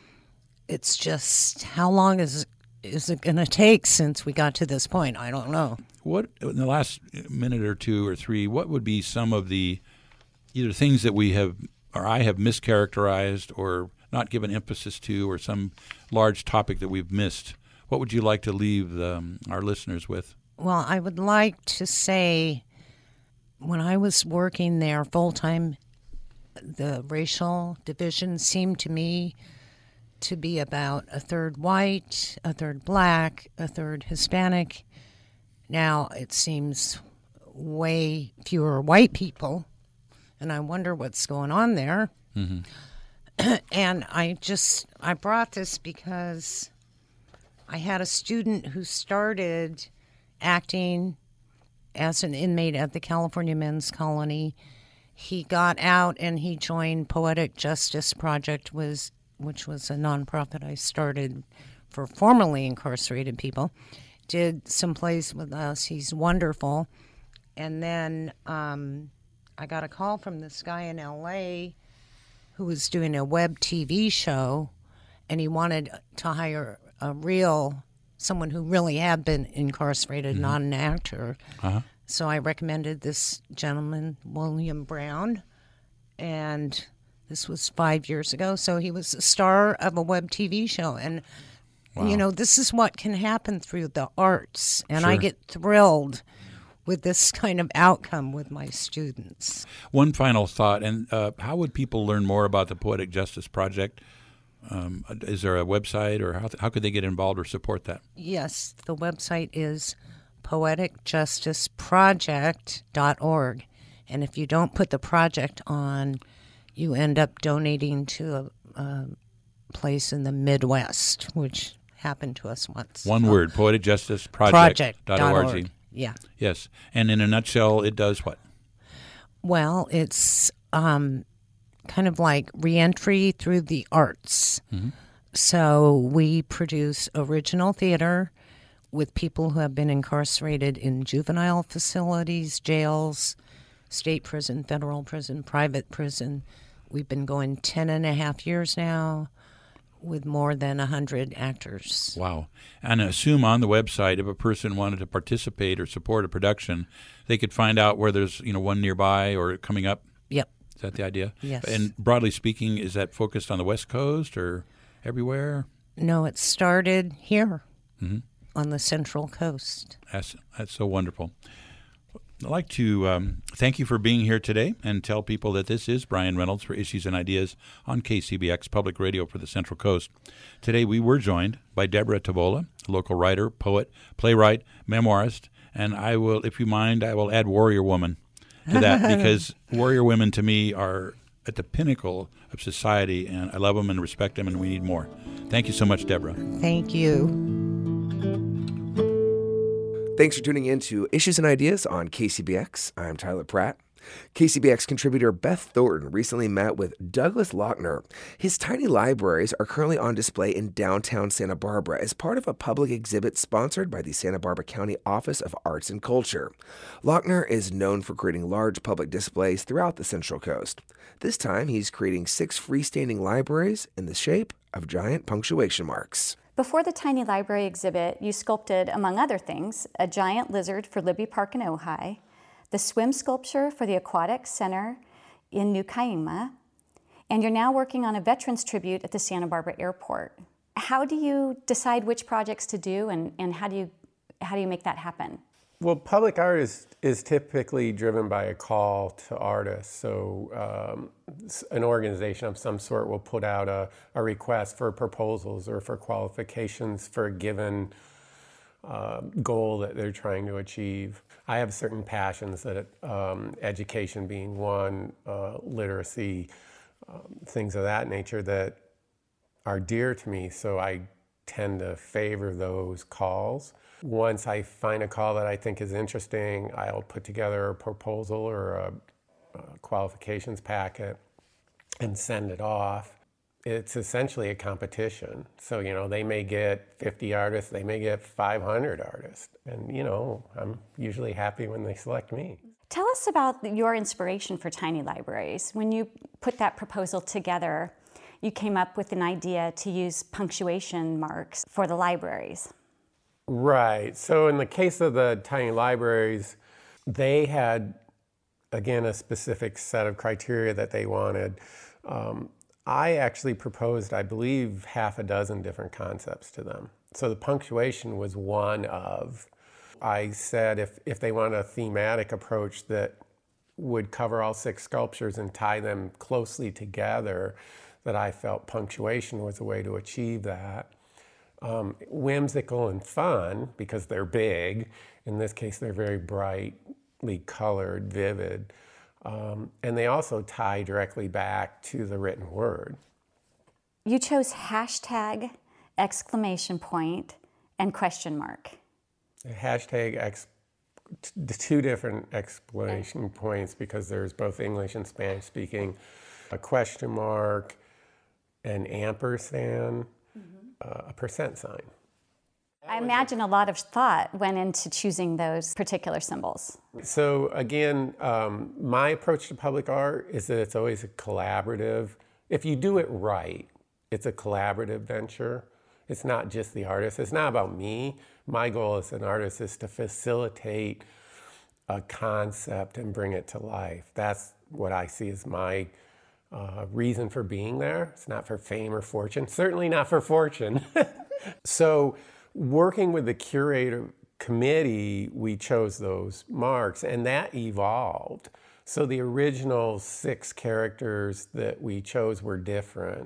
It's just, how long is it going to take since we got to this point? I don't know. What, in the last minute or two or three, what would be some of the either things that we have or I have mischaracterized or not given emphasis to, or some large topic that we've missed? What would you like to leave our listeners with? Well, I would like to say, when I was working there full-time, the racial division seemed to me to be about a third white, a third black, a third Hispanic. Now it seems way fewer white people, and I wonder what's going on there. Mm-hmm. And I brought this because I had a student who started acting as an inmate at the California Men's Colony. He got out and he joined Poetic Justice Project, which was a nonprofit I started for formerly incarcerated people. Did some plays with us. He's wonderful. And then I got a call from this guy in L.A. who was doing a web TV show, and he wanted to hire someone who really had been incarcerated, mm-hmm. not an actor. Uh-huh. So I recommended this gentleman, William Brown, and this was 5 years ago. So he was the star of a web TV show. And, wow. This is what can happen through the arts. And sure. I get thrilled with this kind of outcome with my students. One final thought, and how would people learn more about the Poetic Justice Project? Is there a website, or how could they get involved or support that? Yes, the website is poeticjusticeproject.org. And if you don't put the project on, you end up donating to a place in the Midwest, which happened to us once. One word, poeticjusticeproject.org. Yeah. Yes. And in a nutshell, it does what? Well, it's kind of like reentry through the arts. Mm-hmm. So we produce original theater with people who have been incarcerated in juvenile facilities, jails, state prison, federal prison, private prison. We've been going 10 and a half years now with more than 100 actors. Wow. And I assume on the website, if a person wanted to participate or support a production, they could find out where there's one nearby or coming up? Yep. Is that the idea? Yes. And broadly speaking, is that focused on the West Coast or everywhere? No, it started here. Mm-hmm. On the Central Coast. That's so wonderful. I'd like to thank you for being here today and tell people that this is Brian Reynolds for Issues and Ideas on KCBX Public Radio for the Central Coast. Today we were joined by Deborah Tavola, a local writer, poet, playwright, memoirist, and I will, if you mind, I will add warrior woman to that because warrior women to me are at the pinnacle of society, and I love them and respect them, and we need more. Thank you so much, Deborah. Thank you. Thanks for tuning in to Issues and Ideas on KCBX. I'm Tyler Pratt. KCBX contributor Beth Thornton recently met with Douglas Lochner. His tiny libraries are currently on display in downtown Santa Barbara as part of a public exhibit sponsored by the Santa Barbara County Office of Arts and Culture. Lochner is known for creating large public displays throughout the Central Coast. This time, he's creating 6 freestanding libraries in the shape of giant punctuation marks. Before the Tiny Library exhibit, you sculpted, among other things, a giant lizard for Libby Park in Ojai, the swim sculpture for the Aquatic Center in New Kaima, and you're now working on a veterans tribute at the Santa Barbara Airport. How do you decide which projects to do, and how do you make that happen? Well, public art is typically driven by a call to artists. So an organization of some sort will put out a request for proposals or for qualifications for a given goal that they're trying to achieve. I have certain passions that education being one, literacy, things of that nature that are dear to me, so I tend to favor those calls. Once I find a call that I think is interesting, I'll put together a proposal or a qualifications packet and send it off. It's essentially a competition. So, they may get 50 artists, they may get 500 artists. And, I'm usually happy when they select me. Tell us about your inspiration for Tiny Libraries. When you put that proposal together, you came up with an idea to use punctuation marks for the libraries. Right. So in the case of the Tiny Libraries, they had, again, a specific set of criteria that they wanted. I actually proposed, I believe, 6 different concepts to them. So the punctuation was one of. I said if they want a thematic approach that would cover all 6 sculptures and tie them closely together, that I felt punctuation was a way to achieve that. Whimsical and fun, because they're big. In this case, they're very brightly colored, vivid. And they also tie directly back to the written word. You chose hashtag, exclamation point, and question mark. Hashtag, the 2 different exclamation points, because there's both English and Spanish speaking, a question mark, an ampersand, a percent sign. I imagine a lot of thought went into choosing those particular symbols. So again, my approach to public art is that it's always a collaborative. If you do it right, it's a collaborative venture. It's not just the artist. It's not about me. My goal as an artist is to facilitate a concept and bring it to life. That's what I see as my reason for being there. It's not for fame or fortune, certainly not for fortune. So working with the curator committee, we chose those marks, and that evolved. So the original 6 characters that we chose were different.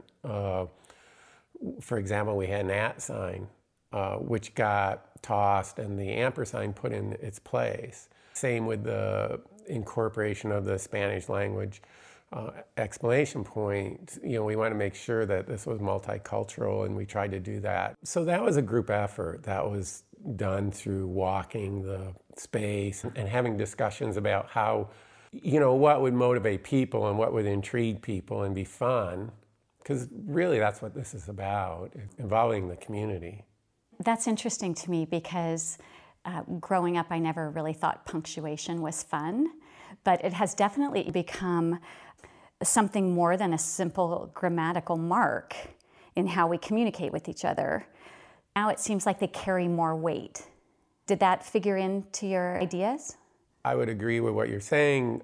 For example, we had an @ sign, which got tossed and the ampersand put in its place. Same with the incorporation of the Spanish language exclamation point. We want to make sure that this was multicultural, and we tried to do that. So that was a group effort. That was done through walking the space and having discussions about how, what would motivate people and what would intrigue people and be fun. Because really that's what this is about, involving the community. That's interesting to me because growing up I never really thought punctuation was fun, but it has definitely become something more than a simple grammatical mark in how we communicate with each other. Now it seems like they carry more weight. Did that figure into your ideas? I would agree with what you're saying.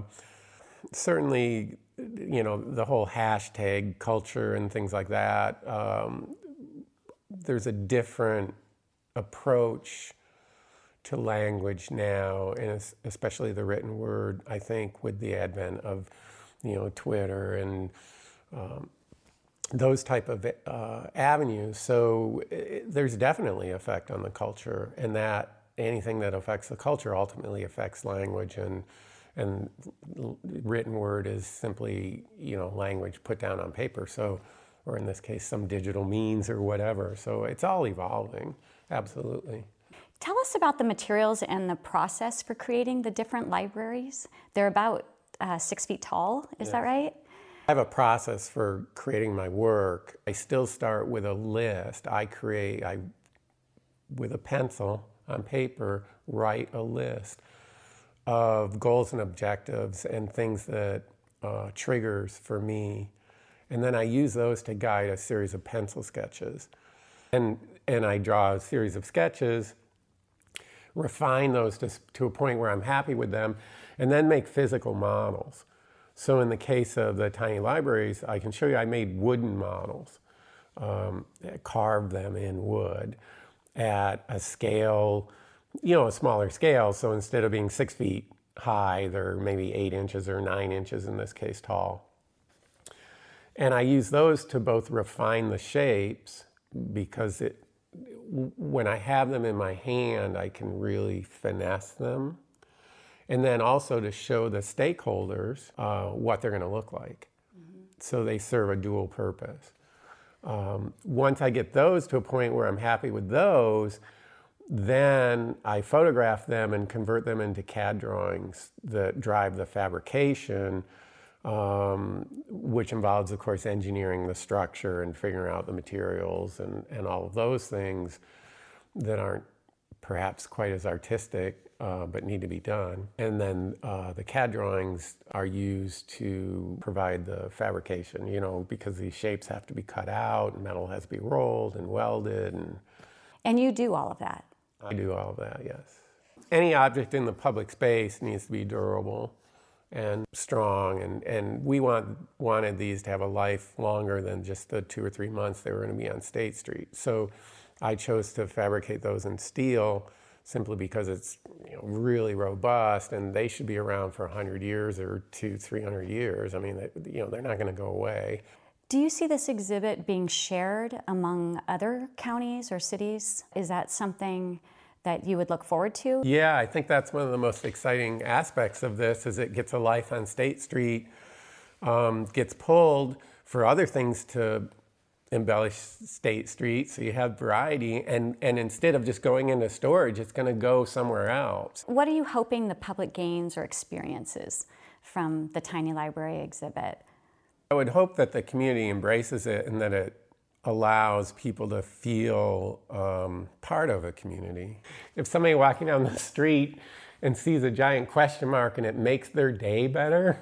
Certainly, the whole hashtag culture and things like that, there's a different approach to language now, and especially the written word, I think, with the advent of Twitter and those type of avenues. So there's definitely effect on the culture, and that anything that affects the culture ultimately affects language, and written word is simply language put down on paper. So, or in this case, some digital means or whatever. So it's all evolving, absolutely. Tell us about the materials and the process for creating the different libraries. They're about 6 feet tall, is that right? I have a process for creating my work. I still start with a list. I with a pencil on paper, write a list of goals and objectives and things that triggers for me. And then I use those to guide a series of pencil sketches. And I draw a series of sketches, refine those to a point where I'm happy with them, and then make physical models. So in the case of the tiny libraries, I can show you I made wooden models, carved them in wood at a scale, a smaller scale. So instead of being 6 feet high, they're maybe 8 inches or 9 inches in this case tall. And I use those to both refine the shapes, because when I have them in my hand, I can really finesse them. And then also to show the stakeholders what they're going to look like. Mm-hmm. So they serve a dual purpose. Once I get those to a point where I'm happy with those, then I photograph them and convert them into CAD drawings that drive the fabrication, which involves, of course, engineering the structure and figuring out the materials and all of those things that aren't perhaps quite as artistic, but need to be done. And then the CAD drawings are used to provide the fabrication, because these shapes have to be cut out and metal has to be rolled and welded. And you do all of that? I do all of that, yes. Any object in the public space needs to be durable and strong, and we wanted these to have a life longer than just the 2 or 3 months they were going to be on State Street. So I chose to fabricate those in steel simply because it's really robust, and they should be around for 100 years or 200-300 years. I mean, they're not going to go away. Do you see this exhibit being shared among other counties or cities? Is that something that you would look forward to? Yeah, I think that's one of the most exciting aspects of this, is it gets a life on State Street, gets pulled for other things to embellish State Street, so you have variety, and instead of just going into storage, it's going to go somewhere else. What are you hoping the public gains or experiences from the Tiny Library exhibit? I would hope that the community embraces it and that it allows people to feel part of a community. If somebody walking down the street and sees a giant question mark and it makes their day better,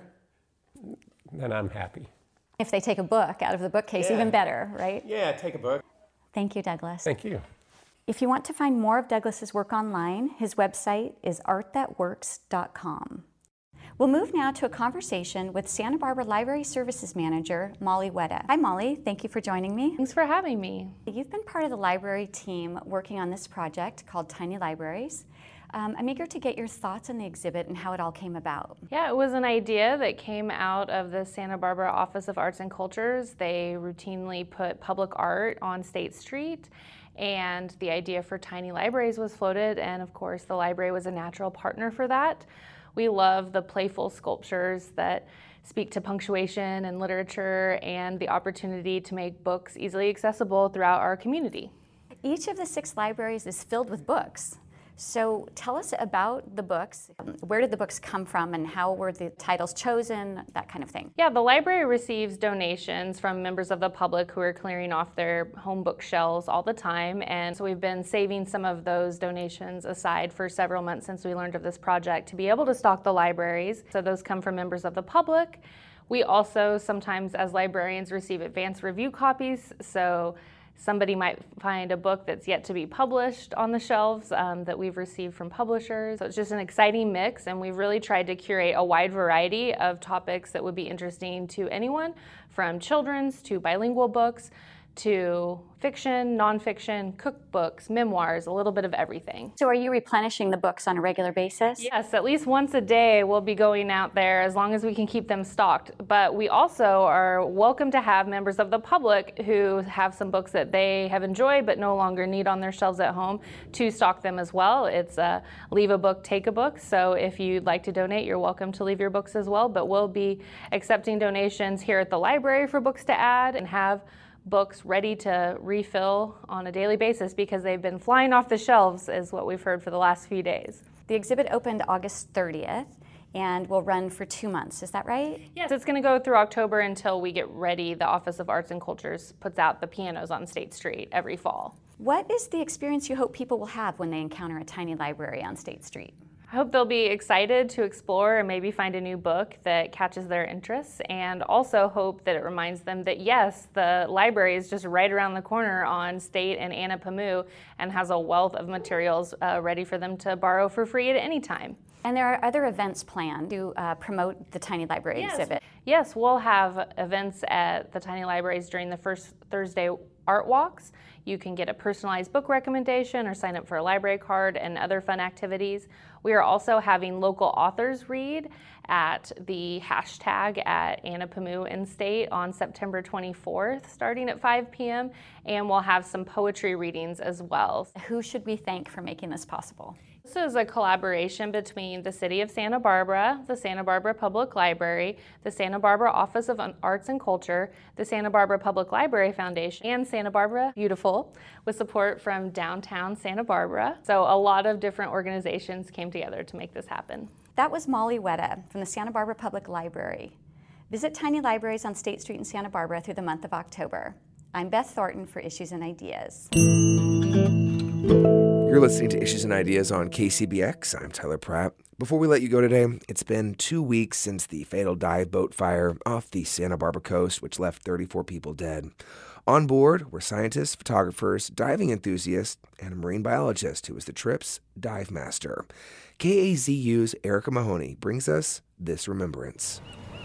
then I'm happy. If they take a book out of the bookcase, even better, right? Yeah, take a book. Thank you, Douglas. Thank you. If you want to find more of Douglas's work online, his website is artthatworks.com. We'll move now to a conversation with Santa Barbara Library Services Manager, Molly Weta. Hi, Molly. Thank you for joining me. Thanks for having me. You've been part of the library team working on this project called Tiny Libraries. I'm eager to get your thoughts on the exhibit and how it all came about. Yeah, it was an idea that came out of the Santa Barbara Office of Arts and Cultures. They routinely put public art on State Street, and the idea for Tiny Libraries was floated, and of course the library was a natural partner for that. We love the playful sculptures that speak to punctuation and literature and the opportunity to make books easily accessible throughout our community. Each of the 6 libraries is filled with books. So tell us about the books. Where did the books come from and how were the titles chosen, that kind of thing? Yeah, the library receives donations from members of the public who are clearing off their home bookshelves all the time. And so we've been saving some of those donations aside for several months since we learned of this project to be able to stock the libraries. So those come from members of the public. We also sometimes as librarians receive advance review copies. So somebody might find a book that's yet to be published on the shelves that we've received from publishers. So it's just an exciting mix, and we've really tried to curate a wide variety of topics that would be interesting to anyone, from children's to bilingual books to fiction, nonfiction, cookbooks, memoirs, a little bit of everything. So are you replenishing the books on a regular basis? Yes, at least once a day we'll be going out there as long as we can keep them stocked. But we also are welcome to have members of the public who have some books that they have enjoyed but no longer need on their shelves at home to stock them as well. It's leave a book, take a book. So if you'd like to donate, you're welcome to leave your books as well. But we'll be accepting donations here at the library for books to add and have books ready to refill on a daily basis because they've been flying off the shelves is what we've heard for the last few days. The exhibit opened August 30th and will run for 2 months, is that right? Yes, it's going to go through October until we get ready. The Office of Arts and Cultures puts out the pianos on State Street every fall. What is the experience you hope people will have when they encounter a tiny library on State Street? I hope they'll be excited to explore and maybe find a new book that catches their interests, and also hope that it reminds them that yes, the library is just right around the corner on State and Anapamu and has a wealth of materials ready for them to borrow for free at any time. And there are other events planned to promote the Tiny Library exhibit. Yes, we'll have events at the Tiny Libraries during the first Thursday art walks. You can get a personalized book recommendation or sign up for a library card and other fun activities. We are also having local authors read at the hashtag at Anapamu In-State on September 24th, starting at 5 p.m., and we'll have some poetry readings as well. Who should we thank for making this possible? This is a collaboration between the City of Santa Barbara, the Santa Barbara Public Library, the Santa Barbara Office of Arts and Culture, the Santa Barbara Public Library Foundation, and Santa Barbara Beautiful, with support from downtown Santa Barbara. So a lot of different organizations came together to make this happen. That was Molly Weta from the Santa Barbara Public Library. Visit Tiny Libraries on State Street in Santa Barbara through the month of October. I'm Beth Thornton for Issues and Ideas. You're listening to Issues and Ideas on KCBX. I'm Tyler Pratt. Before we let you go today, it's been 2 weeks since the fatal dive boat fire off the Santa Barbara coast, which left 34 people dead. On board were scientists, photographers, diving enthusiasts, and a marine biologist who was the trip's dive master. KAZU's Erica Mahoney brings us this remembrance.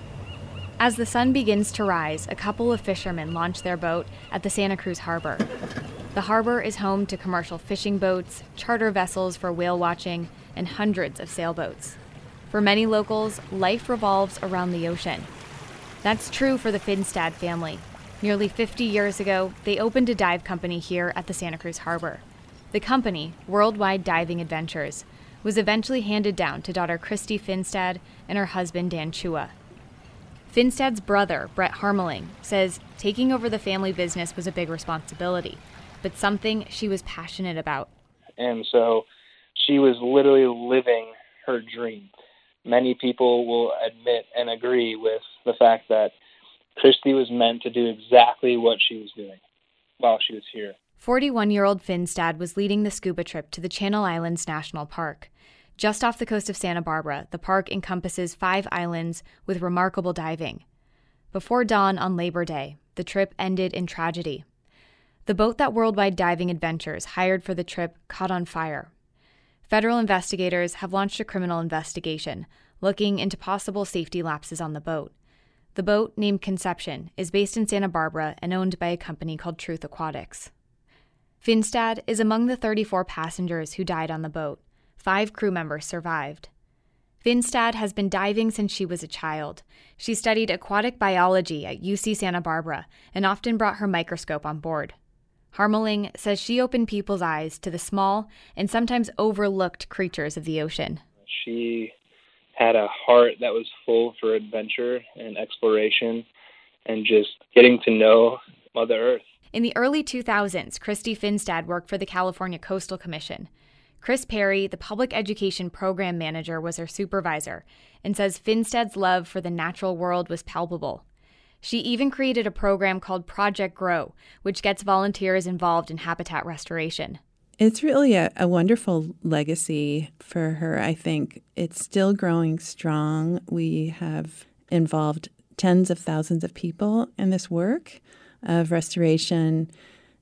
As the sun begins to rise, a couple of fishermen launch their boat at the Santa Cruz Harbor. The harbor is home to commercial fishing boats, charter vessels for whale watching, and hundreds of sailboats. For many locals, life revolves around the ocean. That's true for the Finstad family. Nearly 50 years ago, they opened a dive company here at the Santa Cruz Harbor. The company, Worldwide Diving Adventures, was eventually handed down to daughter Christy Finstad and her husband Dan Chua. Finstad's brother, Brett Harmeling, says taking over the family business was a big responsibility, but something she was passionate about. And so she was literally living her dream. Many people will admit and agree with the fact that Christy was meant to do exactly what she was doing while she was here. 41-year-old Finstad was leading the scuba trip to the Channel Islands National Park. Just off the coast of Santa Barbara, the park encompasses 5 islands with remarkable diving. Before dawn on Labor Day, the trip ended in tragedy. The boat that Worldwide Diving Adventures hired for the trip caught on fire. Federal investigators have launched a criminal investigation looking into possible safety lapses on the boat. The boat, named Conception, is based in Santa Barbara and owned by a company called Truth Aquatics. Finstad is among the 34 passengers who died on the boat. 5 crew members survived. Finstad has been diving since she was a child. She studied aquatic biology at UC Santa Barbara and often brought her microscope on board. Harmeling says she opened people's eyes to the small and sometimes overlooked creatures of the ocean. She had a heart that was full for adventure and exploration and just getting to know Mother Earth. In the early 2000s, Christy Finstad worked for the California Coastal Commission. Chris Perry, the public education program manager, was her supervisor and says Finstad's love for the natural world was palpable. She even created a program called Project Grow, which gets volunteers involved in habitat restoration. It's really a wonderful legacy for her, I think. It's still growing strong. We have involved tens of thousands of people in this work of restoration,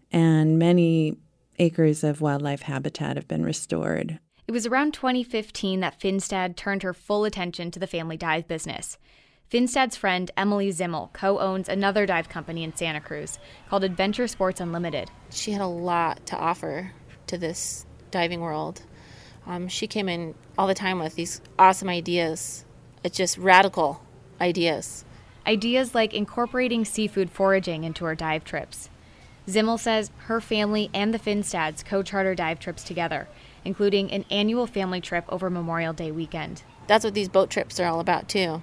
and many acres of wildlife habitat have been restored. It was around 2015 that Finstad turned her full attention to the family dive business. Finstad's friend Emily Zimmel co-owns another dive company in Santa Cruz called Adventure Sports Unlimited. She had a lot to offer to this diving world. She came in all the time with these awesome ideas. It's just radical ideas. Ideas like incorporating seafood foraging into her dive trips. Zimmel says her family and the Finstads co-charter dive trips together, including an annual family trip over Memorial Day weekend. That's what these boat trips are all about too,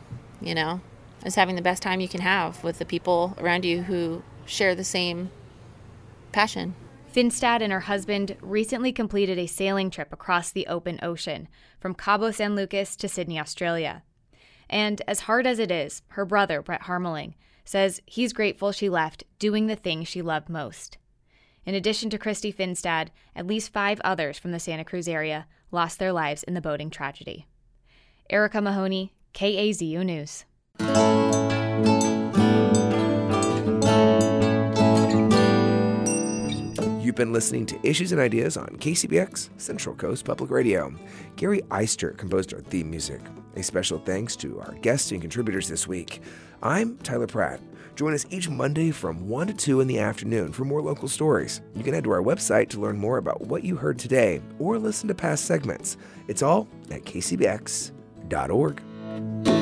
is having the best time you can have with the people around you who share the same passion. Finstad and her husband recently completed a sailing trip across the open ocean, from Cabo San Lucas to Sydney, Australia. And as hard as it is, her brother, Brett Harmeling, says he's grateful she left doing the thing she loved most. In addition to Christy Finstad, at least 5 others from the Santa Cruz area lost their lives in the boating tragedy. Erica Mahoney, KAZU News. You've been listening to Issues and Ideas on KCBX, Central Coast Public Radio. Gary Eister composed our theme music. A special thanks to our guests and contributors this week. I'm Tyler Pratt. Join us each Monday from 1 to 2 in the afternoon for more local stories. You can head to our website to learn more about what you heard today or listen to past segments. It's all at kcbx.org.